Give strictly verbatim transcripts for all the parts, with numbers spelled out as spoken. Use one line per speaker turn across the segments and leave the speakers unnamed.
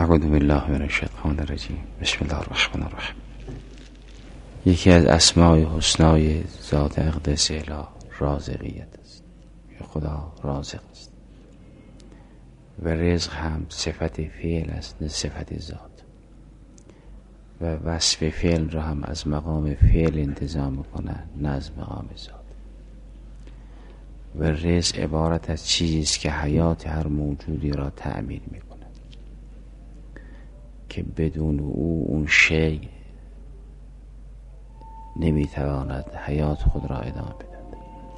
اعوذ بالله من الشیطان الرجیم. بسم الله الرحمن الرحیم. یکی از اسمای حسنای ذات اقدس اله رازقیت است. خدا رازق است و رزق هم صفت فعل است نه صفت ذات، و وصف فعل را هم از مقام فعل انتزاع میکنه نه از مقام ذات. و رزق عبارت از چیزی است که حیات هر موجودی را تأمین میکنه، که بدون او اون شیء نمیتواند حیات خود را ادامه بدهد.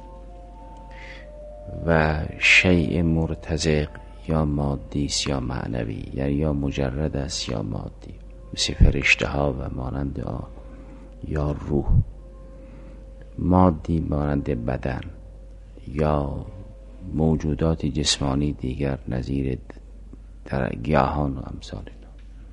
و شیء مرتزق یا مادی است یا معنوی، یعنی یا مجرد است یا مادی، مثل فرشته ها و مانند آن، یا روح. مادی مانند بدن یا موجودات جسمانی دیگر نظیر در گیاهان و امثال اینا.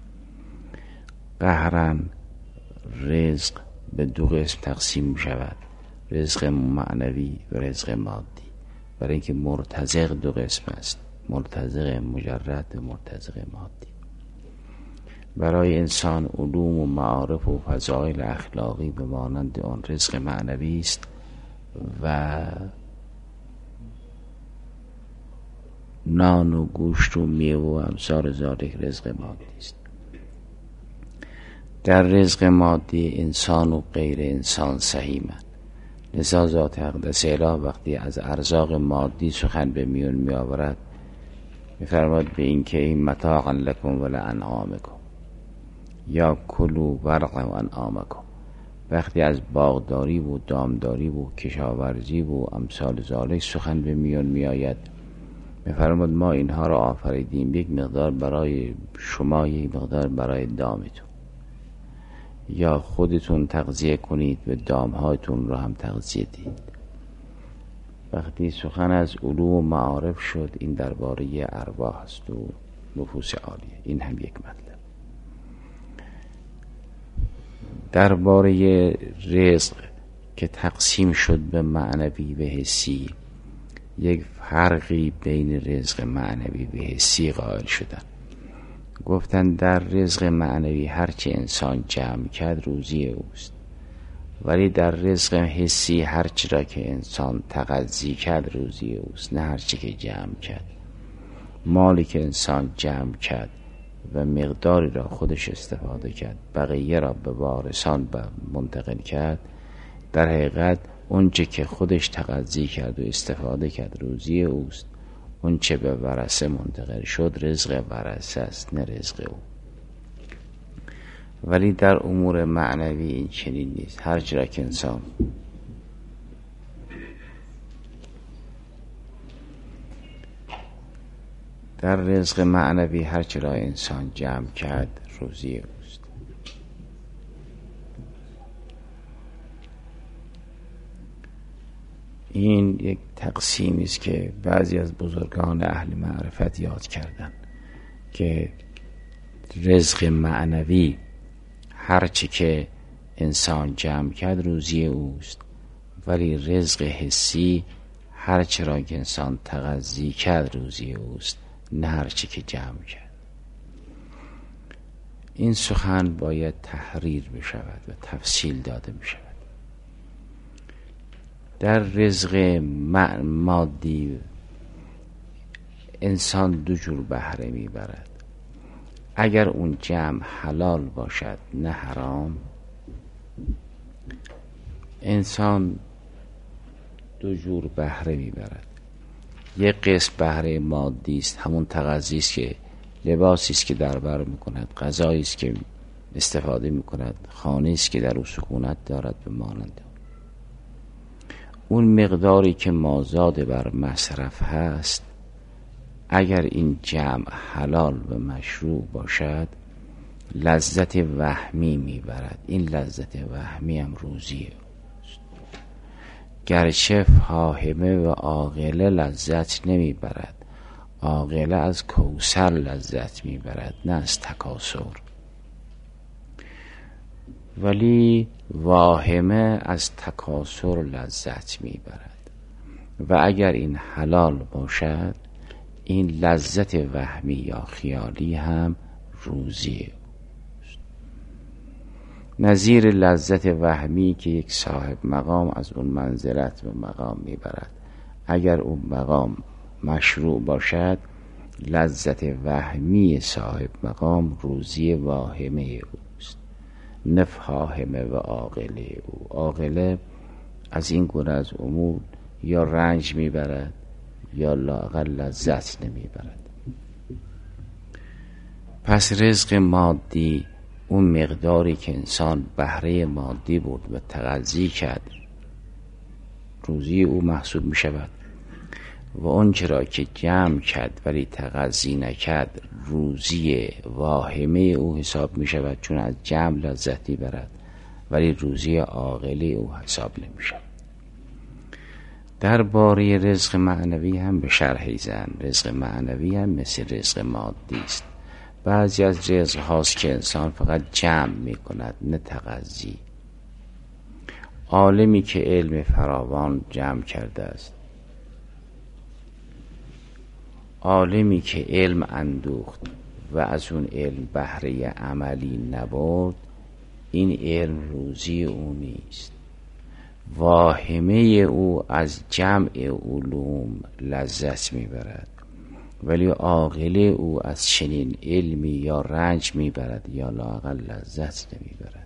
قهرن رزق به دو قسم تقسیم می شود، رزق معنوی و رزق مادی، برای اینکه مرتزق دو قسم است، مرتزق مجرد و مرتزق مادی. برای انسان علوم و معارف و فضائل اخلاقی به مانند آن رزق معنوی است و نان و گوشت و میوه و امثال ذالک رزق مادی است. در رزق مادی انسان و غیر انسان سهیمند. لذا ذات اقدس اله وقتی از ارزاق مادی سخن به میون می آورد می‌فرماید به این که این متاعا لکم ولانعامکم یا کلوا ورعوا انعامکم. وقتی از باغداری و دامداری و کشاورزی و امثال ذالک سخن به میون می آید می‌فرماید ما اینها را آفریدیم، یک مقدار برای شما، یک مقدار برای دامتون، یا خودتون تغذیه کنید و دامهایتون را هم تغذیه دید. وقتی سخن از علوم و معارف شد، این درباره ارواح است و نفوس عالیه. این هم یک مطلب. درباره رزق که تقسیم شد به معنوی و حسی، یک فرقی بین رزق معنوی و حسی قائل شدن. گفتن در رزق معنوی هرچی انسان جمع کرد روزی اوست، ولی در رزق حسی هرچی را که انسان تغذی کرد روزی اوست، نه هرچی که جمع کرد. مالی که انسان جمع کرد و مقداری را خودش استفاده کرد، بقیه را به وارثان منتقل کرد، در حقیقت اون چه که خودش تغذی کرد و استفاده کرد روزی اوست، اون چه به ورثه منتقل شد رزق ورثه است نه رزق او. ولی در امور معنوی این چنین نیست. هر جا که انسان در رزق معنوی هر چه را انسان جمع کرد روزی اوست. این یک تقسیمی است که بعضی از بزرگان اهل معرفت یاد کردن که رزق معنوی هرچی که انسان جمع کرد روزی اوست، ولی رزق حسی هرچی را که انسان تغذی کرد روزی اوست، نه هرچی که جمع کرد. این سخن باید تحریر بشود و تفصیل داده بشود. در رزق مادی انسان دو جور بهره میبرد. اگر اون جمع حلال باشد نه حرام، انسان دو جور بهره میبرد. یک قسم بهره مادی است، همون تغذی است که لباسی است که در بر میکند، غذایی است که استفاده میکند، خانه است که در او سکونت دارد به مانند اون مقداری که مازاد بر مصرف هست. اگر این جمع حلال و مشروع باشد لذت وهمی میبرد. این لذت وهمی هم روزیه. گرچه فاهمه و عاقله لذت نمیبرد، عاقله از کوثر لذت میبرد نه از تکاثر، ولی واهمه از تکاثر لذت میبرد. و اگر این حلال باشد این لذت وهمی یا خیالی هم روزی اوست. نظیر لذت وهمی که یک صاحب مقام از اون منزلت به مقام میبرد، اگر اون مقام مشروع باشد، لذت وهمی صاحب مقام روزی واهمه اوست، نه فاهمه و عاقله او. عاقله از این گونه از امور یا رنج میبرد یا لااقل لذت نمیبرد. پس رزق مادی، اون مقداری که انسان بهره مادی بود و تغذی کرد، روزی او محسوب می شود. و اون چرا که جمع کرد ولی تغذی نکرد، روزی واهمه او حساب می شود، چون از جمع لذتی برد، ولی روزی عاقله او حساب نمی شود. در باره رزق معنوی هم به شرحی زن. رزق معنوی هم مثل رزق مادی است. بعضی از رزق هاست که انسان فقط جمع می کند، نه تغذی. عالمی که علم فراوان جمع کرده است، عالمی که علم اندوخت و از اون علم بهره عملی نبرد، این علم روزی او نیست. واهمه او از جمع علوم لذت میبرد، ولی عاقله او از چنین علمی یا رنج میبرد یا لااقل لذت نمیبرد.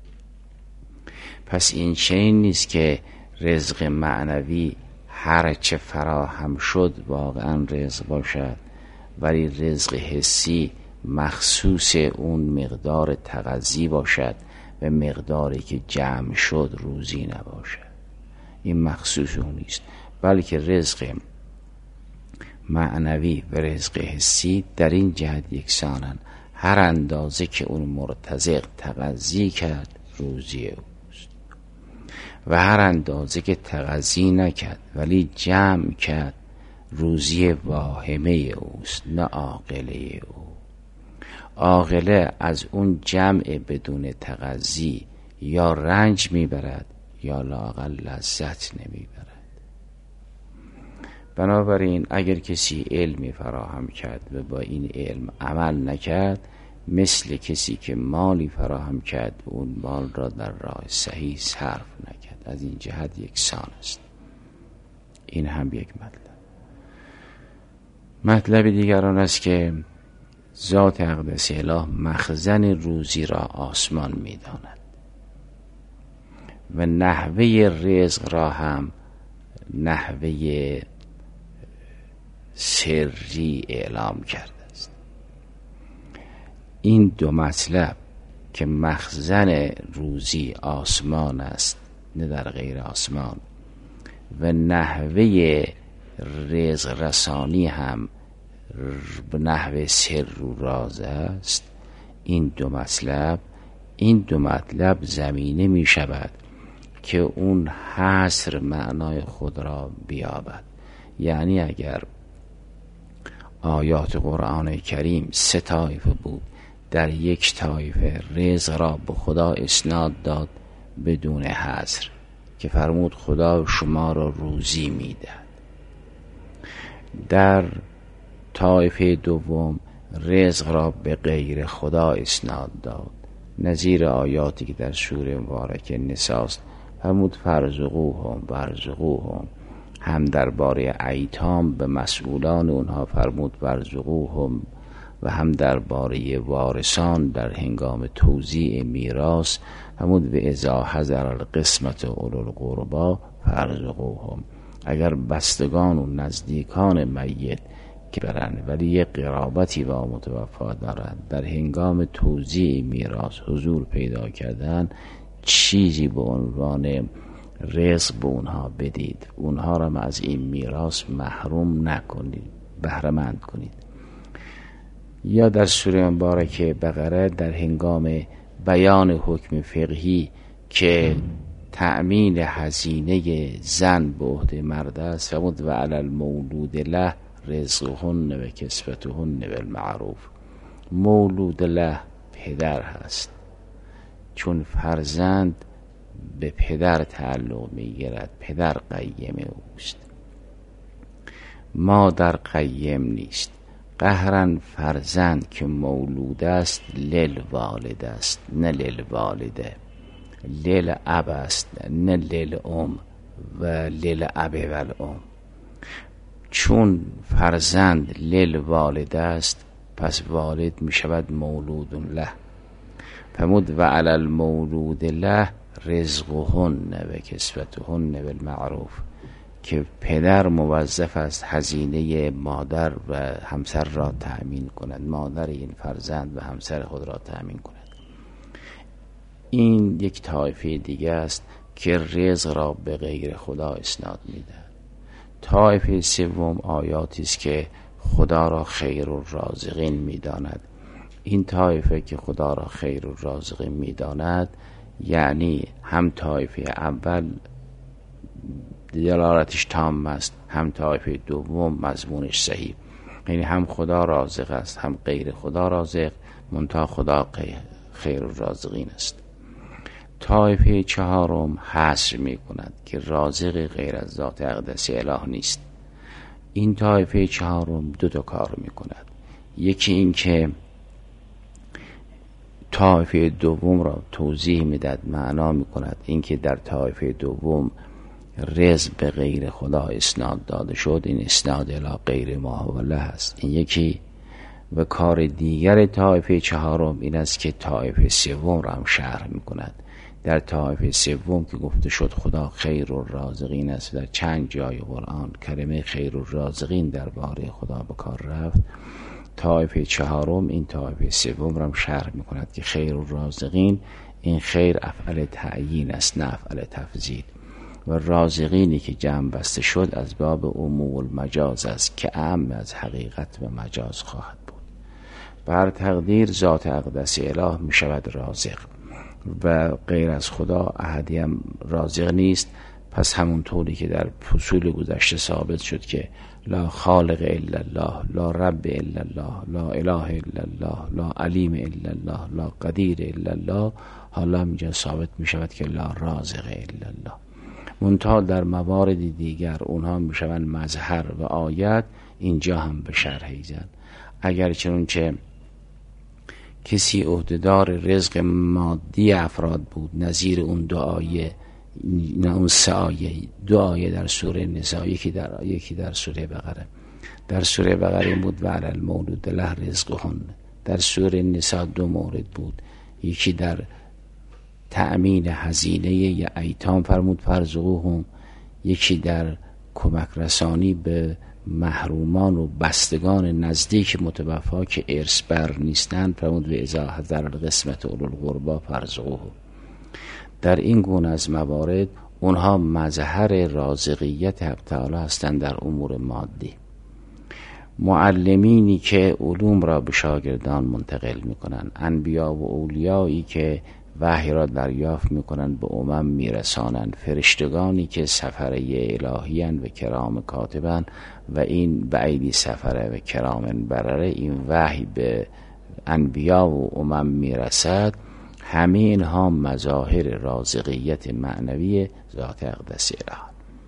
پس این چنین نیست که رزق معنوی هر چه فراهم شد واقعا رزق باشد، ولی رزق حسی مخصوص اون مقدار تغذی باشد و مقداری که جمع شد روزی نباشد. این مخصوص اون نیست، بلکه رزق معنوی و رزق حسی در این جهت یکسانند. هر اندازه که اون مرتزق تغذی کرد روزی اوست، و هر اندازه که تغذی نکرد ولی جمع کرد روزی واهمه اوست، نه عاقله او. عاقله از اون جمع بدون تغذی یا رنج میبرد یا لااقل لذت نمیبرد. بنابراین اگر کسی علمی فراهم کرد و با این علم عمل نکرد، مثل کسی که مالی فراهم کرد و اون مال را در راه صحیح صرف نکرد. از این جهت یکسان است. این هم یک مطلب. مطلب دیگر آن است که ذات اقدس اله مخزن روزی را آسمان می‌داند و نحوه رزق را هم نحوه سری اعلام کرده است. این دو مطلب که مخزن روزی آسمان است نه در غیر آسمان، و نحوه رزق رسانی هم به نحوه سر و راز است، این دو مطلب این دو مطلب زمینه می شود که اون حصر معنای خود را بیابد. یعنی اگر آیات قرآن کریم سه طایفه بود، در یک طایفه رزق را به خدا اسناد داد بدون حصر، که فرمود خدا شما را روزی میده. در طایفه دوم رزق را به غیر خدا اسناد داد، نظیر آیاتی که در سوره مبارکه نساء است. فرمود فرزقوهم ورزقوهم. هم درباره ایتام به مسئولان اونها فرمود ورزقوهم، و هم درباره وارثان در هنگام توزیع میراث فرمود و اذا حضر القسمت اولو القربا فرزقوهم. اگر بستگان و نزدیکان میت که برن ولی یک قرابتی با متوفا دارند در هنگام توزیع میراث حضور پیدا کردن، چیزی به عنوان رزق به اونها بدید، اونها را از این میراث محروم نکنید، بهره مند کنید. یا در سوره مبارکه بقره در هنگام بیان حکم فقهی که تأمین هزینه زن به عهده مرد است، فرمود و علی المولود له رزقهن و کسوتهن بالمعروف. مولود له پدر هست، چون فرزند به پدر تعلق میگیرد، پدر قیم اوست، مادر قیم نیست. قهرن فرزند که مولود است لیل والد است نه لیل والده، لیل اب است نه لیل ام و لیل اب و الام. چون فرزند لیل والد است پس والد می شود مولود له. فرمود و علی المولود له رزقهن و کسوتهن بالمعروف، که پدر موظف است هزینه مادر و همسر را تأمین کند، مادر این فرزند و همسر خود را تأمین کند. این یک طایفه دیگه است که رزق را به غیر خدا اسناد میده. طایفه سوم آیاتی است که خدا را خیر الرازقین میداند. این طایفه که خدا را خیر الرازقین میداند یعنی هم طایفه اول دلالتش تام است، هم طایفه دوم مضمونش صحیح، یعنی هم خدا رازق است هم غیر خدا رازق، منتها خدا خیر الرازقین است. طایفه چهارم حصر می کند که رازق غیر از ذات اقدس اله نیست. این طایفه چهارم دو تا کار می کند. یکی این که طایفه دوم را توضیح میداد، معنا می کند این که در طایفه دوم رزق به غیر خدا اسناد داده شد، این اسناد الی غیر ما هو له است. این یکی. و کار دیگر طایفه چهارم این است که طایفه سوم را هم شرح می کند. در طایفه سوم که گفته شد خدا خیر الرازقین است، در چند جای قرآن کلمه خیر الرازقین درباره خدا به کار رفت، طایفه چهارم این طایفه سوم را هم شرح می کند که خیر الرازقین این خیر افعل تعیین است نه افعل تفضیل، و رازقینی که جمع بسته شد از باب عموم المجاز است که اعم از حقیقت و مجاز خواهد بود. بر تقدیر ذات اقدس اله می شود رازق و غیر از خدا احدی هم رازق نیست. پس همون طوری که در فصول گذشته ثابت شد که لا خالق الا الله، لا رب الا الله، لا اله الا الله، لا علیم الا الله، لا قدیر الا الله، حالا اینجا ثابت می شود که لا رازق الا الله. منتها در موارد دیگر اونها می شوند مظهر و آیت، اینجا هم به شرح ایزن. اگر چنانچه کسی عهدهدار رزق مادی افراد بود، نظیر اون دو آیه، نه اون سه آیه، دو آیه در سوره نساء، یکی در یکی در سوره بقره. در سوره بقره بود و علی المولود له رزقهن. در سوره نساء دو مورد بود، یکی در تأمین هزینه یا ایتام فرمود فرزقوهم، یکی در کمک رسانی به محرومان و بستگان نزدیک متوفا که ارث بر نیستند فرمود و اذا حضر القسمت اولو القربی فرزقوهم. در این گونه از موارد اونها مظهر رازقیت حق تعالی هستند در امور مادی. معلمینی که علوم را به شاگردان منتقل میکنند، انبیا و اولیایی که وحی را دریافت میکنند به امم میرسانند، فرشتگانی که سفره الهیان و کرام کاتبن و این بعیدی سفره و کرام برره، این وحی به انبیا و امم میرسد، همه اینها مظاهر رازقیت معنوی ذات اقدس اله.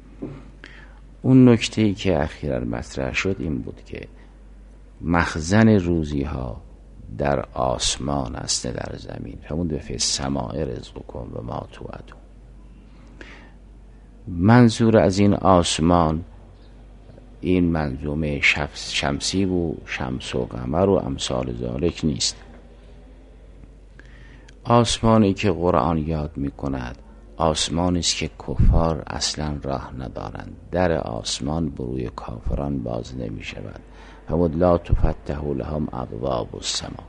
اون نکته‌ای که اخیراً مطرح شد این بود که مخزن روزی ها در آسمان است نه در زمین. همون به فی السماء رزقکم و ما توعدون. منظور از این آسمان این منظومه شمسی و شمس و قمر و امثال ذالک نیست. آسمانی که قرآن یاد می کند آسمانی است که کفار اصلا راه ندارند، در آسمان بروی کافران باز نمی شود. فرمود لا تفتح لهم ابواب السما.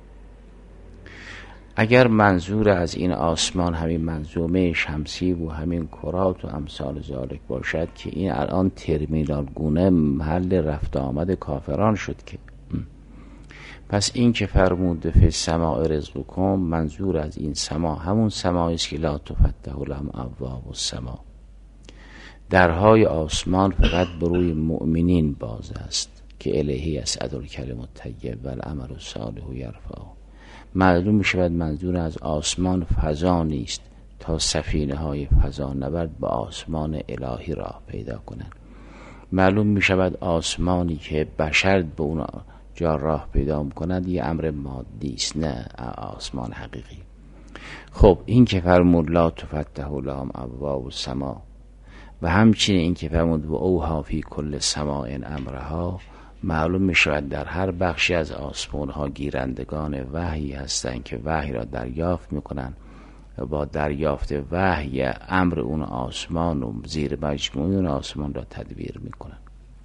اگر منظور از این آسمان همین منظومه شمسی و همین کرات و امثال ذالک باشد که این الان ترمینال گونه محل رفت آمد کافران شد که پس این که فرمود فی السماء رزقکم، منظور از این سما همون سمایی است که لا تفتح لهم ابواب السما. درهای آسمان فقط بروی مؤمنین باز است که الیه یصعد الکلم الطیب و العمل الصالح یرفعه. معلوم می شود منظور از آسمان فضا نیست تا سفینه های فضا نورد به آسمان الهی راه پیدا کنند. معلوم می شود آسمانی که بشر به اون جا راه پیدا میکنند یه امر مادی است، نه آسمان حقیقی. خب این که فرمود لا تفتح لهم ابواب السما و همچنین این که فرمود و اوها فی کل سماء امرها، معلوم می شود در هر بخشی از آسمان ها گیرندگان وحی هستند که وحی را دریافت می کنند و با دریافت وحی امر اون آسمان و زیر مجموعه اون آسمان را تدبیر می کنند.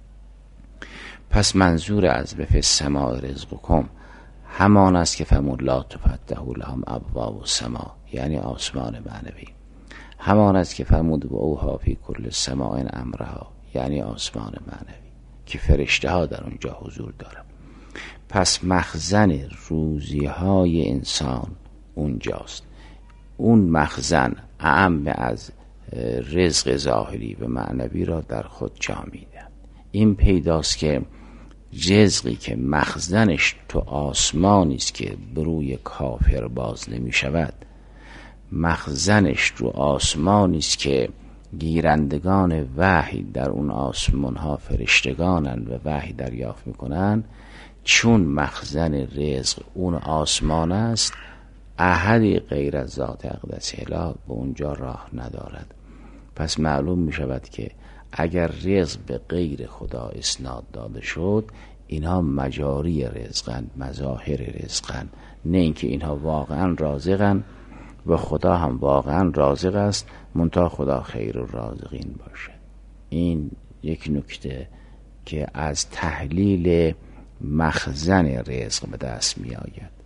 پس منظور از به فی السماء رزقکم همان است که فرمود لا تفتح لهم ابواب السما، یعنی آسمان معنوی. همان است که فرمود و اوها فی کل سماء امرها، یعنی آسمان معنوی که فرشته ها در اونجا حضور دارند. پس مخزن روزی های انسان اونجاست. اون مخزن اعم از رزق ظاهری و معنوی را در خود جا میده. این پیداست که رزقی که مخزنش تو آسمانی است که بروی کافر باز نمی شود، مخزنش رو آسمانی است که گیرندگان وحی در اون آسمان ها فرشتگانن و وحی دریافت میکنن، چون مخزن رزق اون آسمان است، احدی غیر از ذات اقدس اله به اونجا راه ندارد. پس معلوم می شود که اگر رزق به غیر خدا اسناد داده شد، اینها مجاری رزقند، مظاهر رزقند، نه اینکه اینها واقعا رازقند و خدا هم واقعا رازق است، منتها خدا خیر الرازقین باشه. این یک نکته که از تحلیل مخزن رزق به دست می آید.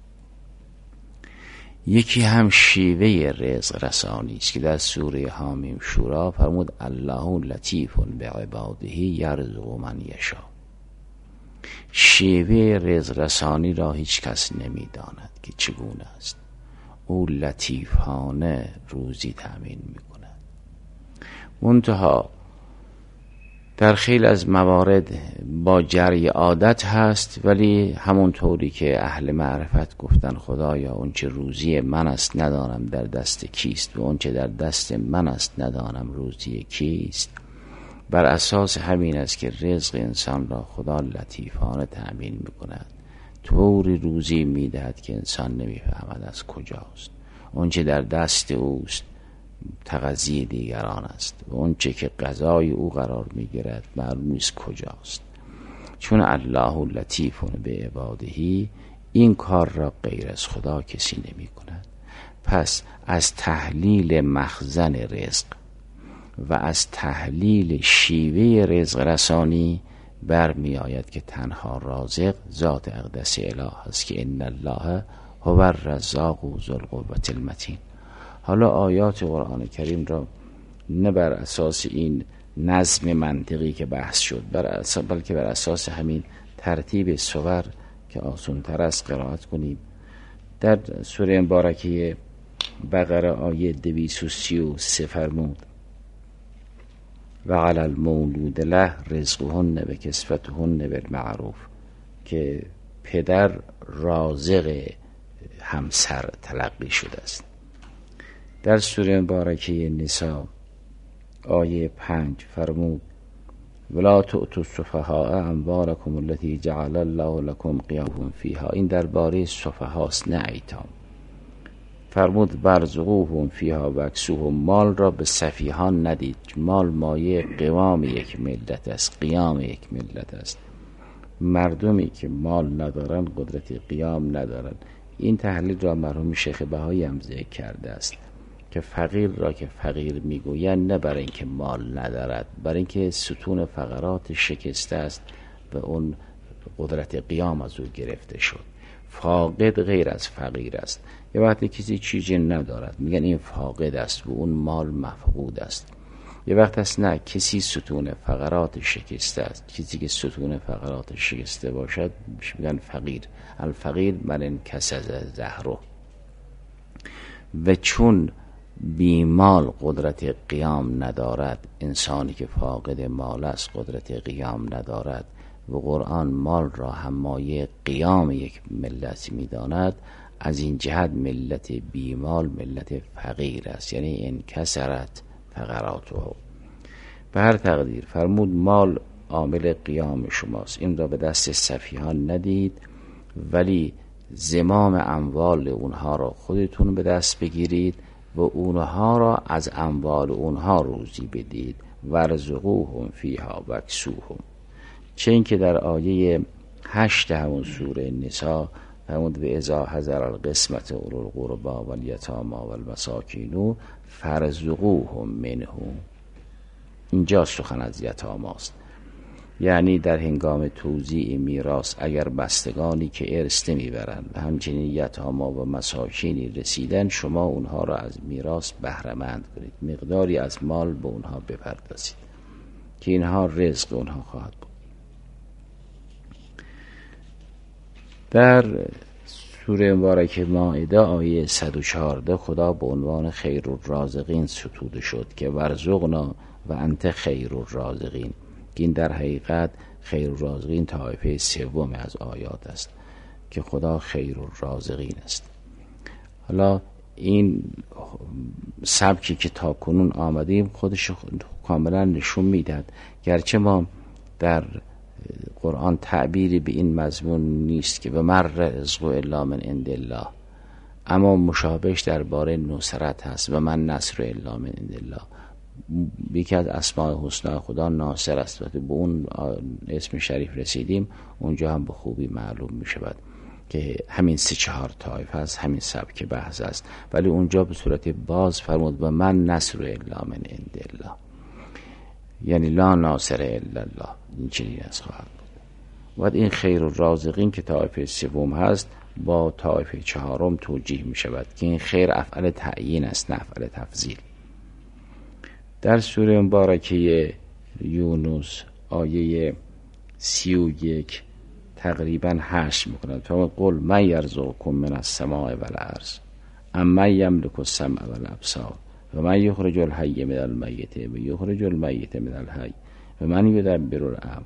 یکی هم شیوه رزق رسانی است که در سوره حامیم شورا فرمود الله لطیف بعباده یرزق من یشاء. شیوه رزق رسانی را هیچ کس نمی داند که چگونه است. او لطیفانه روزی تأمین می کند. منتها در خیلی از موارد با جری عادت هست، ولی همونطوری که اهل معرفت گفتن خدایا اون چه روزی من است ندانم در دست کیست و اون چه در دست من است ندانم روزی کیست، بر اساس همین است که رزق انسان را خدا لطیفانه تأمین می کند، طوری روزی می دهد که انسان نمی فهمد از کجاست. اون چه در دست اوست تغذیه دیگران است و اون چه که غذای او قرار می گیرد معلوم نیست کجاست. چون الله لطیف به عبادهی، این کار را غیر از خدا کسی نمی کند. پس از تحلیل مخزن رزق و از تحلیل شیوه رزق رسانی برمی آید که تنها رازق ذات اقدس اله است که ان الله هو الرزاق ذو القوة المتین. حالا آیات قرآن کریم را نه بر اساس این نظم منطقی که بحث شد، بر اساس بلکه بر اساس همین ترتیب سور که آسان تر است قرائت کنیم. در سوره مبارکه بقره آیه دویست و سی و سه فرمود و علی المولود له رزقهن و کسوتهن بالمعروف، که پدر رازق همسر تلقی شده است. در سوره مبارکه نساء آیه پنج فرمود ولا تؤتوا السفهاء اموالکم التي جعل الله لكم قیاما فیها. این درباره سفهاست نه ایتام. فرمود برزقوهم فیها و اکسوهم. مال را به سفیهان ندید، مال مایه قوام یک ملت است، قیام یک ملت است. مردمی که مال ندارن قدرت قیام ندارن. این تحلیل را مرحوم شیخ بهایی هم ذکر کرده است که فقیر را که فقیر میگویند نه برای اینکه مال ندارد، برای اینکه ستون فقرات شکسته است و اون قدرت قیام از او گرفته شد. فاقد غیر از فقیر است. یه وقتی کسی چیزی ندارد میگن این فاقد است و اون مال مفقود است. یه وقت هست نه، کسی ستون فقرات شکسته است. کسی که ستون فقرات شکسته باشد میگن فقیر. الفقیر من انکسر ظهره. و چون بیمال قدرت قیام ندارد، انسانی که فاقد مال است قدرت قیام ندارد و قرآن مال را هم مایه قیام یک ملت میداند، از این جهت ملت بیمال ملت فقیر است، یعنی انکسرت فقراته. به هر تقدیر فرمود مال عامل قیام شماست. این را به دست سفیهان ندید، ولی زمام اموال اونها را خودتون به دست بگیرید و اونها را از اموال اونها روزی بدید. ورزقوهم فیها واکسوهم. چه این که در آیه هشت همون سوره نساء فرمود و اذا حضر القسمت اولو القربی والیتامی والمساکین فارزقوهم منه. اینجا سخن از یتاماست، یعنی در هنگام توزیع میراث اگر بستگانی که ارث نمیبرند و همچنین یتاما و مساکینی رسیدن، شما اونها را از میراث بهره مند کنید، مقداری از مال به اونها بپردازید که اینها رزق اونها خواهد بود. در سوره مبارکه مائده آیه صد و چهارده خدا به عنوان خیر الرازقین ستوده شد که ورزقنا و انت خیر الرازقین. این در حقیقت خیر الرازقین طایفه سوم از آیات است که خدا خیر الرازقین است. حالا این سبکی که تا کنون آمدیم خودش کاملا نشون میداد، گرچه ما در قرآن تعبیری به این مضمون نیست که به مر رزق الا من عند الله، اما مشابهش درباره نصرت هست و من نصر الا من عند الله. یکی از اسماء حسنا خدا ناصر است. وقتی به اون اسم شریف رسیدیم اونجا هم به خوبی معلوم می شود که همین سه چهار طایفه است، همین سبک بحث است، ولی اونجا به صورت باز فرمود و من نصر الا من عند الله، یعنی لا ناصر الا الله. این چنین از خواهد بود. و این خیر الرازقین که طایفه سوم هست با طایفه چهارم توجیه می شود که این خیر افعل تعیین است نه افعل تفضیل. در سوره مبارکه یونس آیه سی و یک تقریبا حشر میکند. فرمود قل من یرزقکم من السماء والارض امن یملک السمع والابصار و من یخرج الحی من المیت و یخرج المیت من الحی و من یدبر الامر.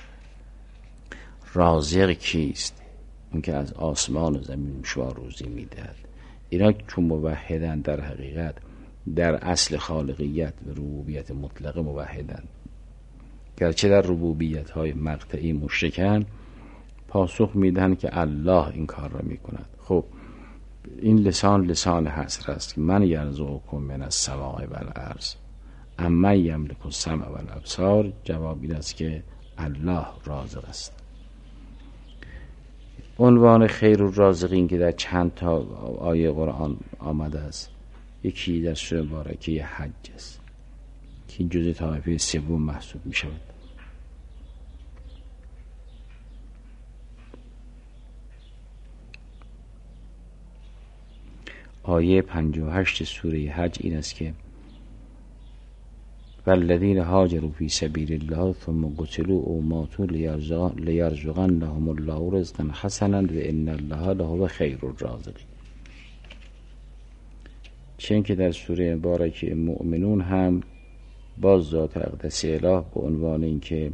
رازق کیست؟ اون که از آسمان و زمین شما روزی میدهد. اینا چون موحدن در حقیقت در اصل خالقیت و ربوبیت مطلق موحدن، گرچه در ربوبیت های مقطعی مشرکن، پاسخ میدن که الله این کار را میکند. خب این لسان لسان حصر است که من یرزقکم من السماء والارض امن یملک السمع والابصار. جواب این است که الله رازق است. عنوان خیر الرازقین که در چند تا آیه قرآن آمده است، یکی در سوره مبارکه حج است که این جزء طایفه سوم محسوب می شود. آیه پنجاه و هشت سوره حج این است که والذین هاجروا فی سبیل الله ثم قتلوا او ماتوا لیرزقنهم الله رزقا حسنا و ان الله لهو خیر الرازقین. چون که در سوره مبارکه مؤمنون هم باز ذات اقدس اله به عنوان این که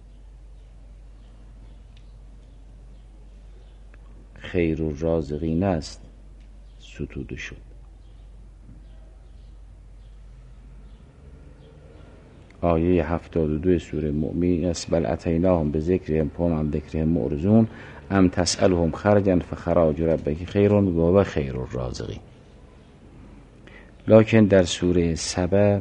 خیر الرازقین است ستوده شد. آیه هفتاد و دو سوره مؤمن است بل اتیناهم به ذکرهم فهم عن ذکرهم معرضون ام تسألهم خرجا فخراج ربک خیر و هو خیر الرازقین. لکن در سوره سبع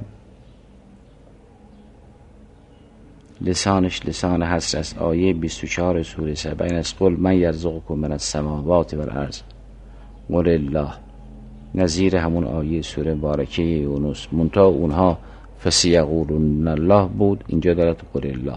لسانش لسان حسر است. آیه بیست و چهار سوره سبع این است قل من یرزقکم من السماوات والارض قل الله. نظیر همون آیه سوره مبارکه یونس، منتها اونها فسیقولون الله بود، اینجا دارد قل الله.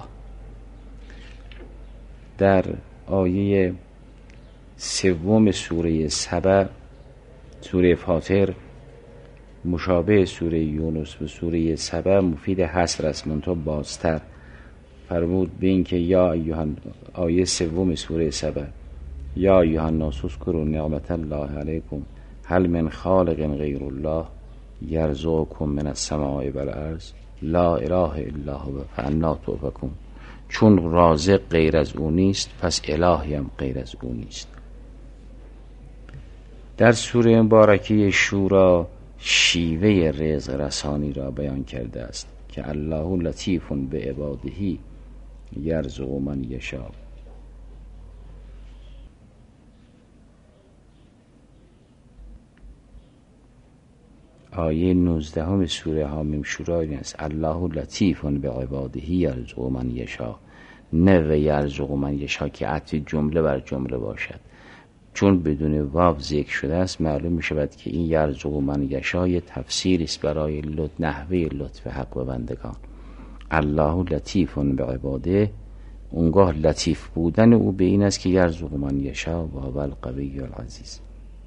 در آیه سوم سوره سبع سوره فاطر مشابه سوره یونس و سوره سبع مفید حصر است منتها بازتر. فرمود به این که یا ایوهن آیه سوم سوره سبع یا ایوهن الناس اذکروا نعمت الله علیکم هل من خالق غیر الله یرزقکم من السماء والارض لا اله الا هو فانا تؤفکون. چون رازق غیر از او نیست پس الهی هم غیر از او نیست. در سوره مبارکه شورا شیوه رزق رسانی را بیان کرده است که الله لطیف به عباده یرزق من یشاء. آیه نوزدهم سوره حامیم شورا این است: الله لطیف بعباده یرزق من یشاء. نه و یرزق من یشاء که عطف جمله بر جمله باشد، چون بدون واو ذکر شده است معلوم می شود که این یرزق من یشاء یه تفسیری است برای لط... نحوه لطف حق به بندگان. الله لطیف بعباده، اونگاه لطیف بودن او به این است که یرزق من یشاء و هو القوی العزیز.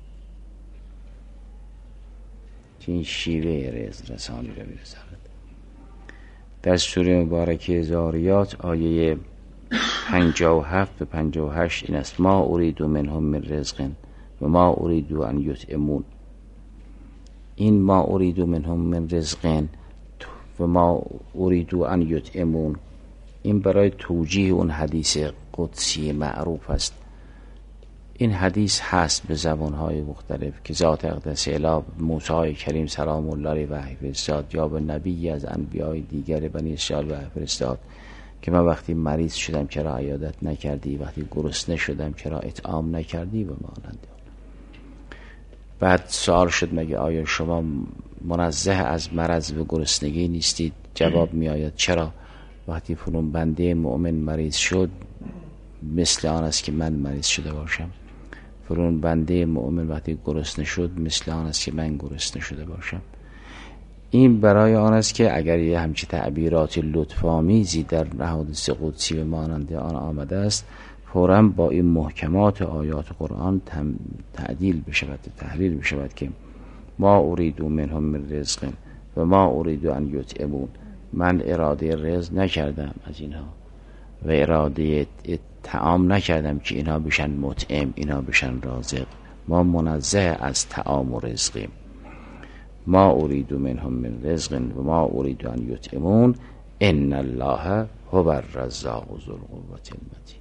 که این شیوه رزق رسانی را می‌رساند. در سوره مبارکه ذاریات آیه پنجاه و هفت به پنجاه و هشت این است: ما ارید منهم من رزق و ما ارید ان یطعمون. این ما ارید منهم من رزق و ما ارید ان یطعمون این برای توجیه اون حدیث قدسی معروف است. این حدیث هست به زبانهای مختلف که ذات اقدس اله موسی کریم سلام الله علیه وحی فرستاد، یا به نبی از انبیای دیگر بنی اسرائیل وحی فرستاد که من وقتی مریض شدم چرا عیادت نکردی، وقتی گرسنه شدم چرا اطعام نکردی و مانند. بعد سوال شد مگه آیا شما منزه از مرض و گرسنگی نیستید؟ جواب می آید چرا؟ وقتی فلان بنده مؤمن مریض شد مثل آن است که من مریض شده باشم. فلان بنده مؤمن وقتی گرسنه شد مثل آن است که من گرسنه شده باشم. این برای آن است که اگر یه همچی تعبیرات لطف‌آمیزی در حدیث قدسی و مانند آن آمده است، فوراً با این محکمات آیات قرآن تعدیل بشود، تحلیل بشود که ما ارید منهم من رزق و ما ارید ان یطعمون. من اراده رزق نکردم از اینها و اراده طعام نکردم که اینها بشن مطعم، اینها بشن رازق. ما منزه از طعام و رزقیم. ما ارید منهم من رزق و ما ارید ان یطعمون ان الله هو الرزاق ذو القوة المتین.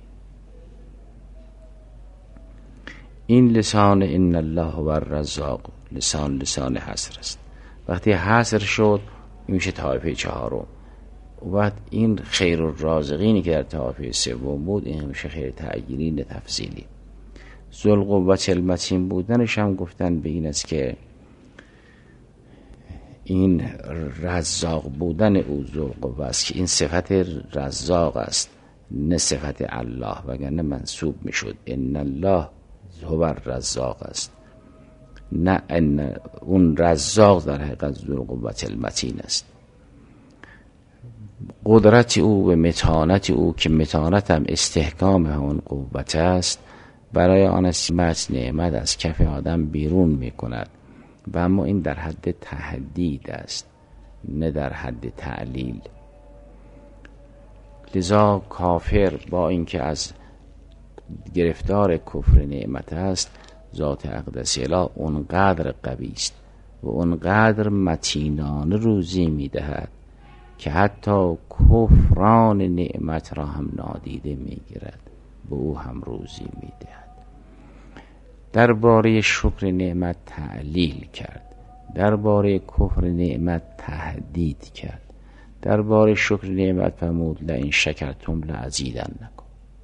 این لسان ان الله هو الرزاق لسان لسان حصر است. وقتی حصر شد میشه طایفه چهارم. و بعد این خیر الرازقینی که در طایفه سوم بود این میشه خیر تعیینی تفصیلی. ذو القوة المتین بودنش هم گفتن به این است که این رزاق بودن او ذو القوة است که این صفت رزاق است نه صفت الله، وگرنه منسوب میشد ان الله هو الرزاق است، نه ان اون رزاق در حقیقت ذو القوة المتین است. قدرت او و متانت او که متانت هم استحکام همون قوت است، برای آن است نعمت از کف آدم بیرون می کند و اما این در حد تهدید است نه در حد تعلیل. لذا کافر با اینکه از گرفتار کفر نعمت است، ذات اقدس اله اونقدر قوی است و اونقدر متینانه روزی می دهد که حتی کفران نعمت را هم نادیده می گیرد، به او هم روزی می دهد. درباره شکر نعمت تعلیل کرد، درباره کفر نعمت تهدید کرد. درباره شکر نعمت فرمود لئن شکرتم لازیدنکم.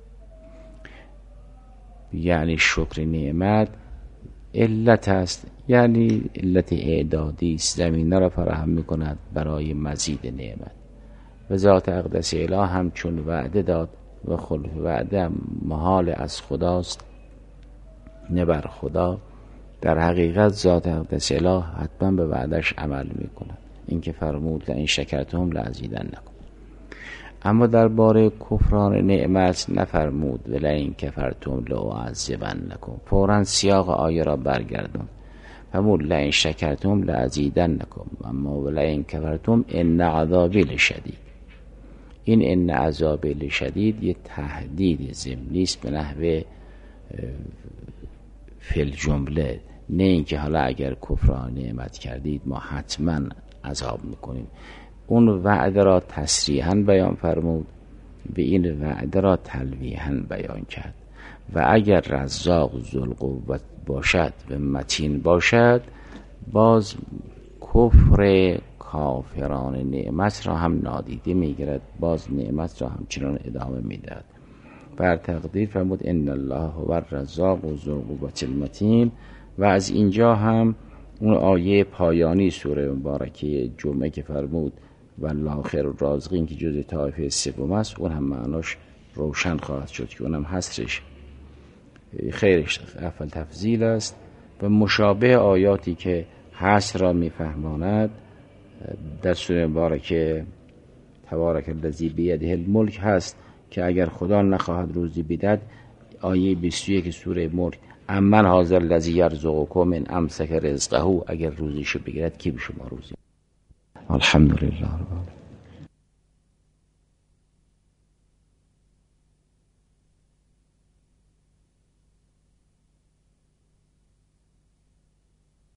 یعنی شکر نعمت علت است، یعنی علت اعدادی است، زمینه را فراهم می‌کند برای مزید نعمت. و ذات اقدس اله هم چون وعده داد و خلف وعده محال از خداست نه بر خدا، در حقیقت ذات اقدس اله حتما به وعدش عمل می‌کند. این که فرمود لئن شکرتم لازیدنکم. اما درباره کفران نعمت نفرمود ولئن کفرتم لأعذبنکم. فوراً سیاق آیه را برگردون. فرمود لئن شکرتم لازیدنکم اما ولئن کفرتم ان عذابی لشدید. این ان عذابی لشدید یه تهدید ضمنی است به نحو فی الجمله، نه اینکه حالا اگر کفران نعمت کردید ما حتما عذاب میکنیم. اون وعده را تصریحاً بیان فرمود، به این وعده را تلویحاً بیان کرد. و اگر رزاق ذوالقوة باشد و متین باشد، باز کفر کافران نعمت را هم نادیده میگیرد، باز نعمت را همچنان ادامه میدهد. بر تقدیر فرمود ان الله هو الرزاق و ذو القوة المتین. و از اینجا هم اون آیه پایانی سوره مبارکه جمعه که فرمود والله خیر الرازقین که جز طایفه سوم است، اون هم معناش روشن خواهد شد که اونم حصرش خیرش افضل تفضیل است و مشابه آیاتی که حصر را میفهماند در سوره مبارکه تبارک الذی بیده الملک هست که اگر خدا نخواهد روزی بدهد. آیه بیست و یک سوره ملک امن هذا الذی یرزقکم من امسک رزقه، اگر روزیشو بگیرد کی به شما روزی؟ الحمدلله رب العالمین.